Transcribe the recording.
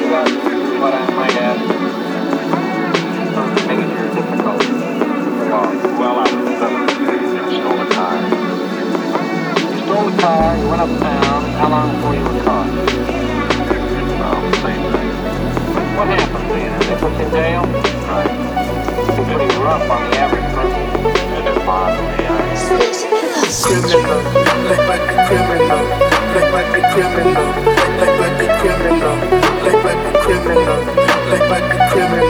got what I might add some major difficulties. Well, I was 17 and stole a car. You stole a car, you went uptown. How long before you were caught? Well, same thing. What happened to you? They put you in jail? Right. It's pretty rough on the average person. It didn't bother me. Criminal, like a criminal, like a criminal, like a criminal, like a criminal, like a criminal.